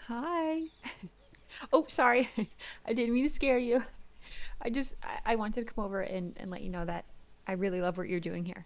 Hi. Oh, sorry. I didn't mean to scare you. I wanted to come over and let you know that I really love what you're doing here.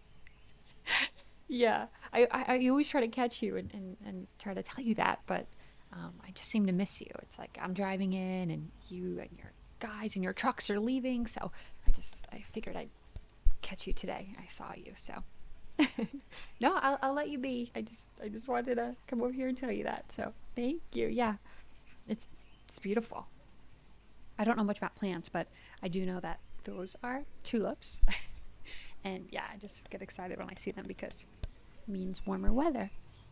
Yeah. I always try to catch you and try to tell you that, but I just seem to miss you. It's like I'm driving in and you and your guys and your trucks are leaving, so I figured I'd catch you today. I saw you, so no, I'll let you be. I just wanted to come over here and tell you that. So thank you. Yeah. It's it's beautiful. I don't know much about plants, but I do know that those are tulips. And yeah, I just get excited when I see them because it means warmer weather.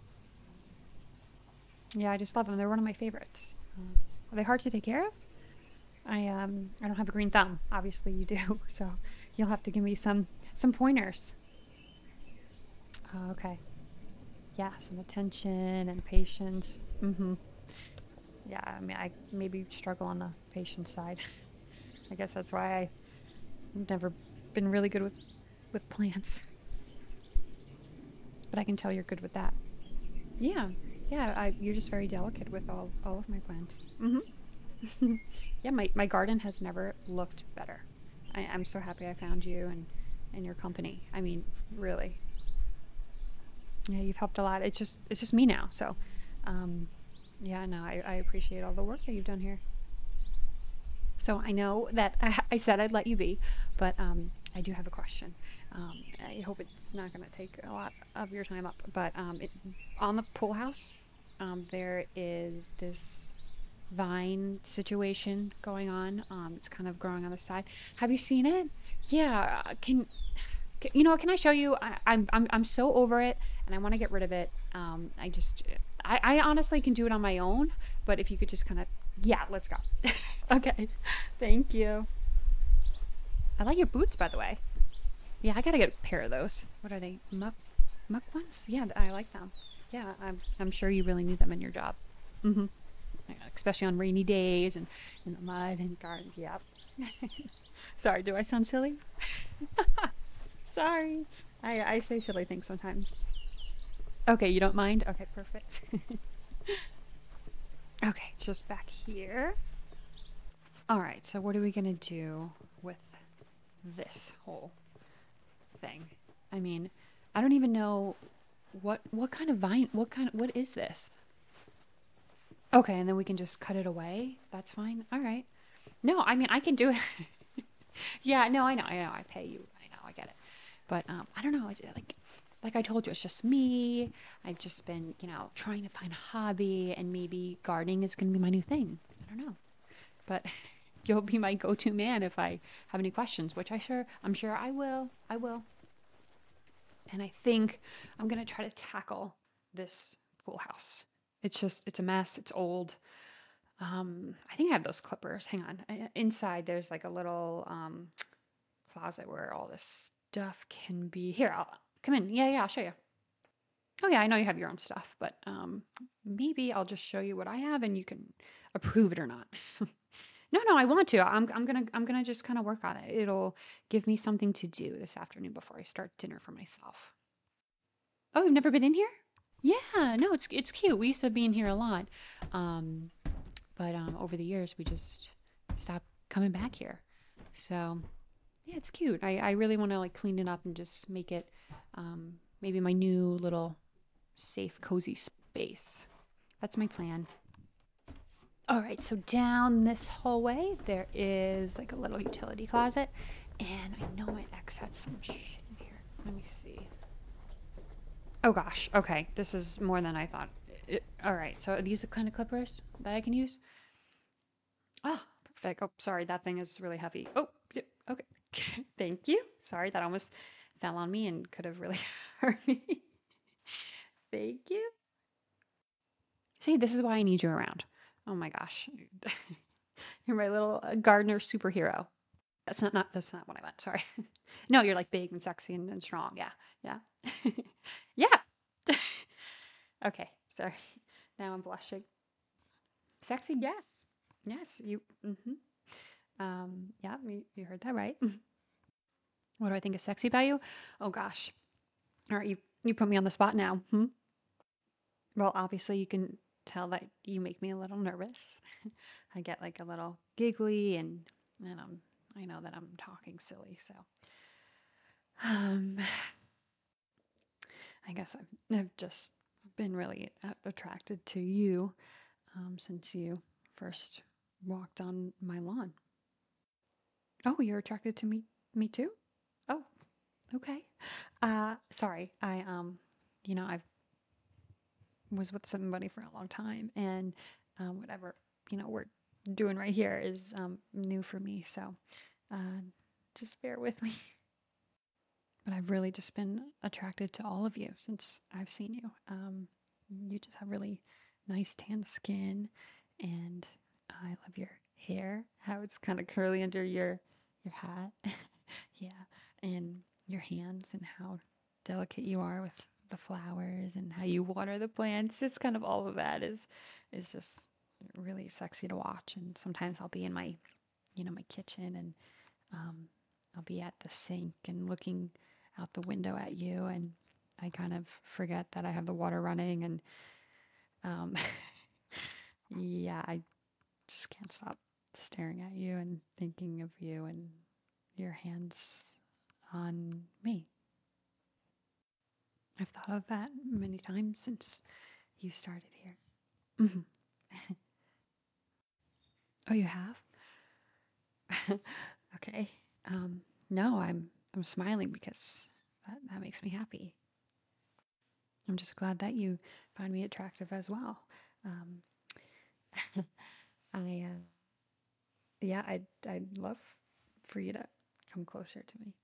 Yeah, I just love them. They're one of my favorites. Are they hard to take care of? I don't have a green thumb. Obviously, you do. So you'll have to give me some pointers. Oh, okay. Yeah, some attention and patience. Yeah, I mean, I maybe struggle on the patience side. I guess that's why I've never been really good with plants. But I can tell you're good with that. Yeah, yeah. You're just very delicate with all of my plants. Yeah, my garden has never looked better. I'm so happy I found you and your company. I mean, really. Yeah, you've helped a lot. It's just me now. So, um, yeah, no, I appreciate all the work that you've done here. So I know that I said I'd let you be, but I do have a question. I hope it's not going to take a lot of your time up. But on the pool house, there is this vine situation going on. It's kind of growing on the side. Have you seen it? Yeah. You know? Can I show you? I'm so over it, and I want to get rid of it. I honestly can do it on my own, but if you could just kind of, yeah, let's go. Okay. Thank you. I like your boots, by the way. Yeah, I gotta get a pair of those. What are they? Muck ones? Yeah, I like them. Yeah, I'm sure you really need them in your job. hmm Especially on rainy days and in the mud and gardens. Yep. Sorry, do I sound silly? Sorry. I say silly things sometimes. Okay, you don't mind? Okay, perfect. Okay, just back here. All right, so what are we gonna do with this whole thing? I mean, I don't even know what kind of vine, what is this? Okay, and then we can just cut it away. That's fine. All right. No, I mean, I can do it. Yeah, no, I know. I pay you. I know, I get it. But I don't know. Like I told you, it's just me. I've just been, trying to find a hobby, and maybe gardening is going to be my new thing. I don't know. But you'll be my go-to man if I have any questions, which I'm sure I will. I will. And I think I'm going to try to tackle this pool house. It's a mess. It's old. I think I have those clippers. Hang on. Inside, there's like a little closet where all this stuff can be. Here, I'll come in. Yeah, yeah, I'll show you. Oh yeah, I know you have your own stuff, but maybe I'll just show you what I have and you can approve it or not. No, no, I want to. I'm gonna just kind of work on it. It'll give me something to do this afternoon before I start dinner for myself. Oh, you've never been in here? Yeah, no, it's cute. We used to be in here a lot, um, but over the years we just stopped coming back here. So yeah, it's cute. I really want to like clean it up and just make it maybe my new little safe, cozy space. That's my plan. All right, so down this hallway, there is like a little utility closet. And I know my ex had some shit in here. Let me see. Oh gosh, okay. This is more than I thought. All right, so are these the kind of clippers that I can use? Ah, perfect. Oh, sorry, that thing is really heavy. Oh, yep, okay. Thank you. Sorry, that almost fell on me and could have really hurt me. Thank you. See, this is why I need you around. Oh my gosh. You're my little gardener superhero. That's not what I meant. Sorry. No, you're like big and sexy and strong. Yeah. Yeah. Yeah. Okay. Sorry. Now I'm blushing. Sexy, yes. Yes, yeah, you heard that right. What do I think is sexy about you? Oh gosh. All right, you put me on the spot now. Hmm? Well, obviously you can. tell that you make me a little nervous. I get like a little giggly and I know that I'm talking silly, so um I guess I've just been really attracted to you since you first walked on my lawn. Oh, you're attracted to me too? Oh, okay. Sorry. I've was with somebody for a long time, and whatever we're doing right here is new for me. So uh, just bear with me. But I've really just been attracted to all of you since I've seen you. You just have really nice tan skin, and I love your hair, how it's kind of curly under your hat. Yeah, and your hands and how delicate you are with the flowers and how you water the plants. It's kind of all of that is just really sexy to watch. And sometimes I'll be in my kitchen and um, I'll be at the sink and looking out the window at you, and I kind of forget that I have the water running, and um, yeah, I just can't stop staring at you and thinking of you and your hands on me. I've thought of that many times since you started here. Hmm. Oh, you have? Okay. No, I'm smiling because that makes me happy. I'm just glad that you find me attractive as well. Um, I yeah, I'd love for you to come closer to me.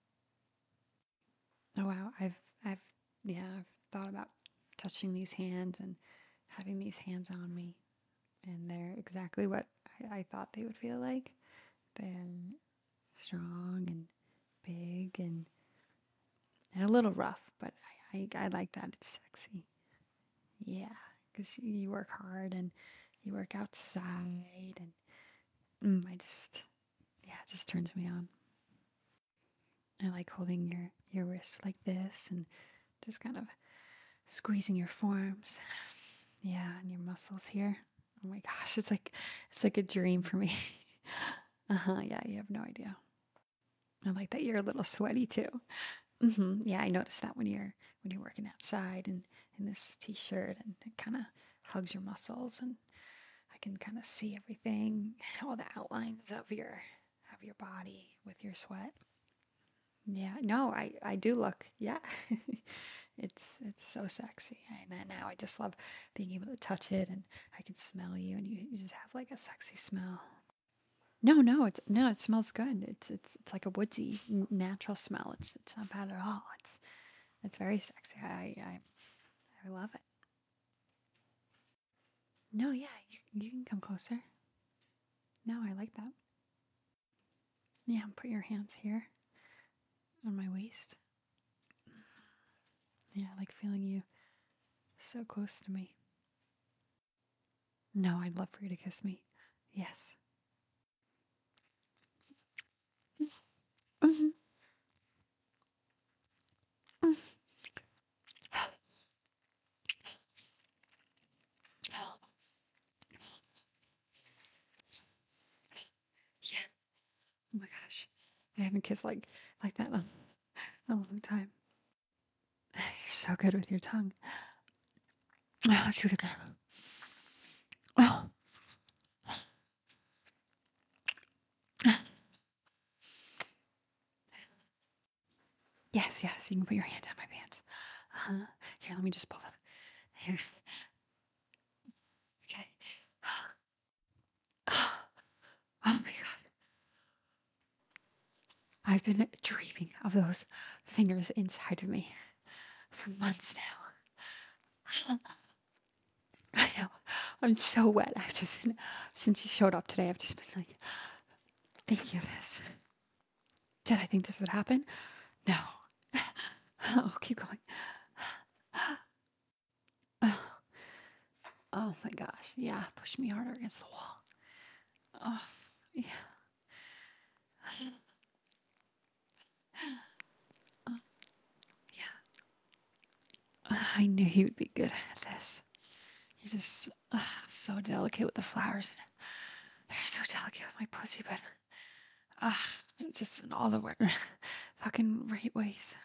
Oh wow, I've yeah, I've thought about touching these hands and having these hands on me, and they're exactly what I thought they would feel like. They're strong and big and a little rough, but I like that. It's sexy. Yeah, because you work hard and you work outside, and I just yeah, it just turns me on. I like holding your wrists like this and just kind of squeezing your forearms. Yeah, and your muscles here. Oh my gosh, it's like a dream for me. Uh-huh, yeah, you have no idea. I like that you're a little sweaty too. Yeah, I noticed that when you're working outside and in this t-shirt, and it kind of hugs your muscles, and I can kind of see everything, all the outlines of your body with your sweat. Yeah, no, I do look. Yeah. It's so sexy. And then now I just love being able to touch it, and I can smell you, and you just have like a sexy smell. No, it smells good. It's like a woodsy natural smell. It's not bad at all. It's very sexy. I love it. No, yeah, you can come closer. No, I like that. Yeah, put your hands here on my waist. Yeah, I like feeling you so close to me. No, I'd love for you to kiss me. Yes. Mhm. Mhm. Oh, yeah. Oh my gosh. I haven't kissed like that in a long time. You're so good with your tongue. Oh, let's do it again. Oh, yes, yes. You can put your hand down my pants. Here, let me just pull them. Here. Okay. Oh my God. I've been dreaming of those fingers inside of me for months now. I know. I'm so wet. I've just been, since you showed up today, I've just been like thinking of this. Did I think this would happen? No. Oh, keep going. Oh, oh my gosh. Yeah, push me harder against the wall. Oh, yeah. Oh, yeah. I knew he would be good at this. You're just so delicate with the flowers. You're so delicate with my pussy, but uh, just in all the fucking right ways.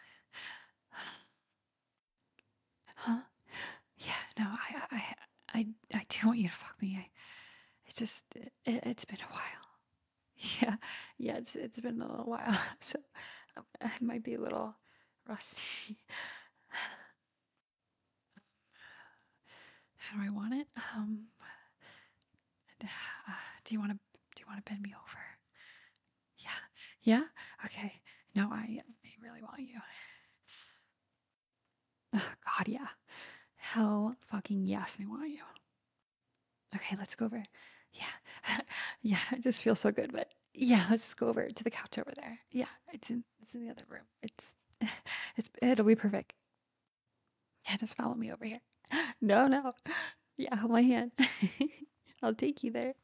Huh? Yeah, no, I do want you to fuck me. It's just, it's been a while. Yeah, yeah, it's been a little while, so I might be a little rusty. How do I want it? Uh, do you want to bend me over? Yeah, yeah. Okay. No, I really want you. God, yeah. Hell, fucking yes, I want you. Okay, let's go over. Yeah, yeah. It just feels so good, but yeah, let's just go over to the couch over there. Yeah, it's in the other room. It'll be perfect. Yeah, just follow me over here. No, no. Yeah, hold my hand. I'll take you there.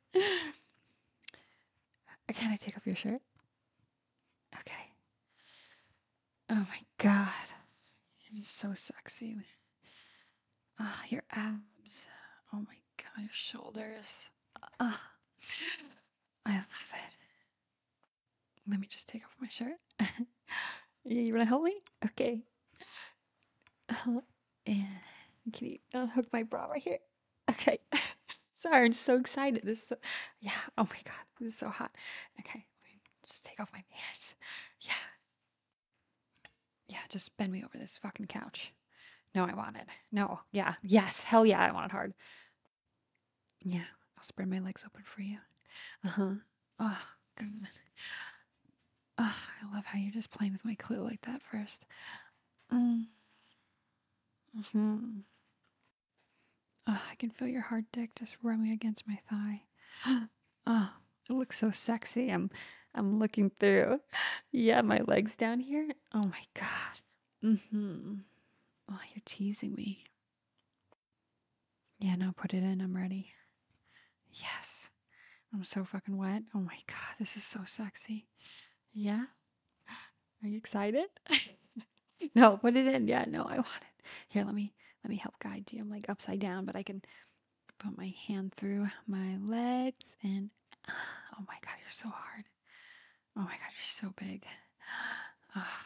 Can I take off your shirt? Okay. Oh my god. You're just so sexy. Ah, your abs. Oh my god, your shoulders. Ah, I love it. Let me just take off my shirt. Yeah, you wanna help me? Okay. And can you unhook my bra right here? Okay. Sorry, I'm so excited. Yeah. Oh my god, this is so hot. Okay, let me just take off my pants. Yeah, yeah. Just bend me over this fucking couch. No, I want it. No. Yeah. Yes. Hell yeah, I want it hard. Yeah. I'll spread my legs open for you. Uh huh. Oh, good. Oh, I love how you're just playing with my clit like that first. Mm. Hmm. Oh, I can feel your hard dick just rubbing against my thigh. Oh, it looks so sexy. I'm looking through. Yeah, my legs down here. Oh my god. Mm-hmm. Oh, you're teasing me. Yeah, no, put it in. I'm ready. Yes. I'm so fucking wet. Oh my god, this is so sexy. Yeah? Are you excited? No, put it in. Yeah, no, I want it. Here, let me help guide you. I'm like upside down, but I can put my hand through my legs and oh my god, you're so hard. Oh my god, you're so big. Oh,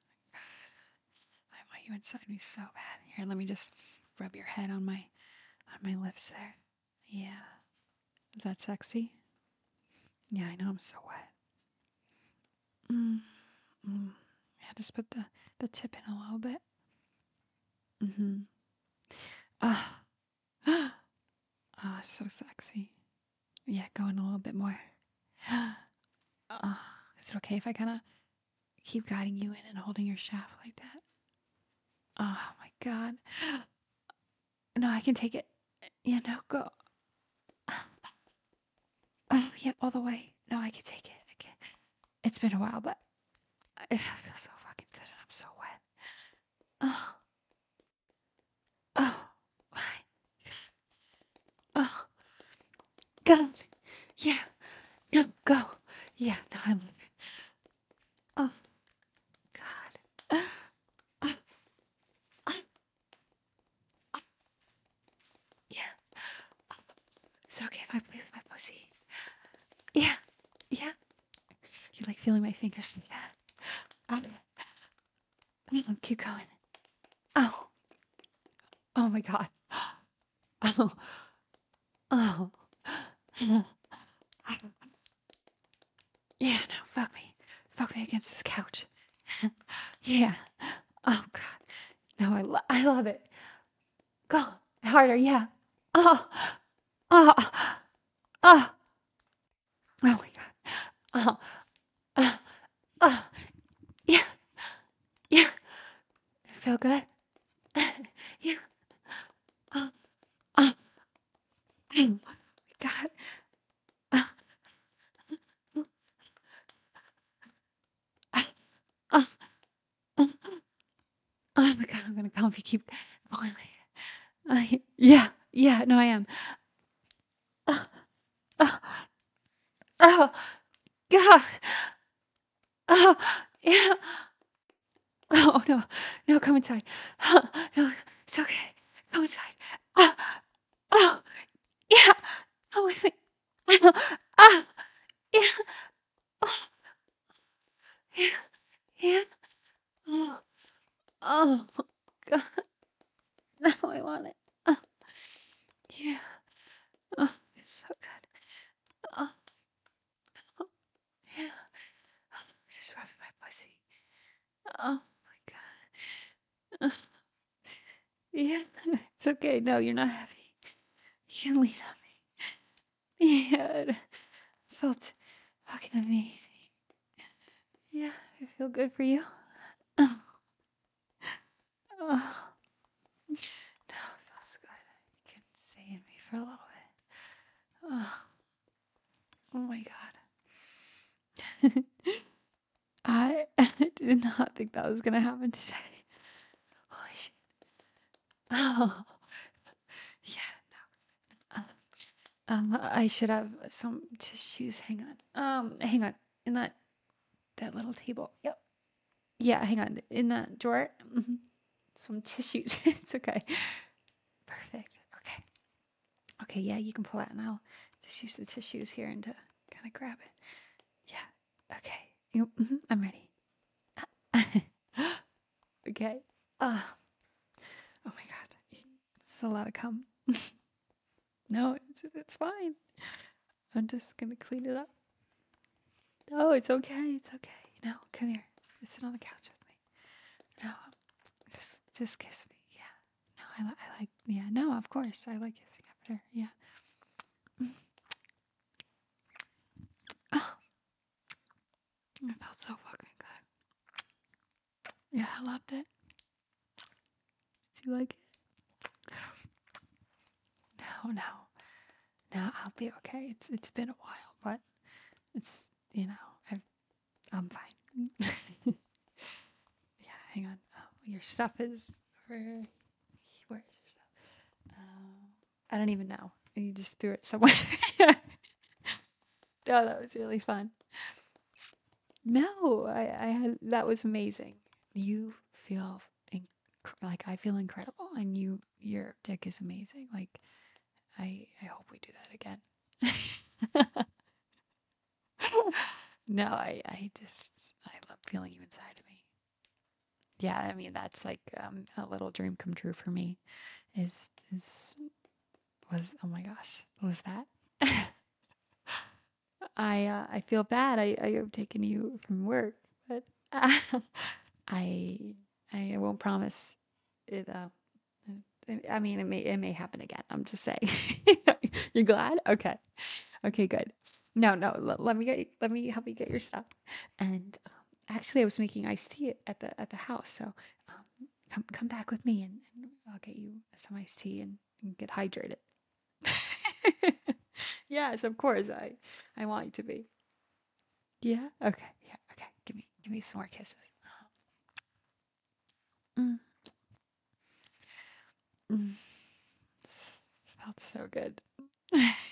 I want you inside me so bad. Here, let me just rub your head on my lips there. Yeah. Is that sexy? Yeah, I know I'm so wet. Mm, mm. Yeah, just put the tip in a little bit. Mm-hmm. Ah. Ah, so sexy. Yeah, go in a little bit more. Is it okay if I kind of keep guiding you in and holding your shaft like that? Oh my god. No, I can take it. Yeah, no, go. Oh, yeah, all the way. No, I can take it. I can. It's been a while, but it feels so fucking good and I'm so wet. Oh, oh, my, oh, God. Yeah, no, go. Yeah, no, I love it. Oh, God. Oh, oh, yeah. It's okay if I play with my pussy. Yeah, yeah. You like feeling my fingers? Yeah. Oh, keep going. Oh, oh my God. Oh, oh. Yeah, no, fuck me. Fuck me against this couch. Yeah. Oh God. No, I love it. Go harder. Yeah. Oh, oh, oh. Oh my God. Oh, oh, oh. Yeah, yeah. Feel good? Yeah. Oh, oh, oh my God. Oh, oh, oh, oh, oh my God. I'm gonna come if you keep going. Yeah, yeah. No, I am. Oh, oh, oh, God. Oh, yeah. Oh no, no, come inside. No, it's okay. Come inside. Ah, Yeah. Oh, it's so good. Oh, yeah. Just rubbing my pussy. Oh my God. Yeah. It's okay. No, you're not heavy. You can lean on me. Yeah. It felt fucking amazing. Yeah. I feel good for you. Oh, oh. No, it feels good. You can stay in me for a little bit. Oh, oh my God. I did not think that was gonna happen today. Holy shit. Oh, yeah. I should have some tissues. Hang on. Hang on. In that little table. Yep. Yeah, hang on. In that drawer. Some tissues. It's okay. Perfect. Okay. Okay, yeah, you can pull out and I'll just use the tissues here and to kind of grab it. Yeah. Okay. I'm ready. Okay. Oh my God. It's a lot of cum. No, it's fine. I'm just gonna clean it up. No, it's okay. It's okay. No, come here. Sit on the couch with me. No, just kiss me. Yeah. No, I like. Yeah. No, of course I like kissing after. Yeah. Oh, it felt so fucking good. Yeah, I loved it. Did you like it? No, no, no. I'll be okay. It's been a while, but it's I'm fine. Yeah, hang on. Oh, your stuff is where? Where is your stuff? I don't even know. You just threw it somewhere. Oh, that was really fun. No, I had that was amazing. You feel like I feel incredible, and your dick is amazing. Like I hope we do that again. No, I love feeling you inside of me. Yeah, I mean that's like a little dream come true for me. Is was oh my gosh, what was that? I feel bad. I have taken you from work, but I I won't promise it. I mean, it may happen again. I'm just saying. You're glad? Okay. Okay. Good. No, no. Let me help you get your stuff. And actually, I was making iced tea at the house. So come back with me, and I'll get you some iced tea and get hydrated. Yes, of course. I want you to be. Yeah. Okay. Yeah. Okay. Give me some more kisses. Mm, mm. Felt so good.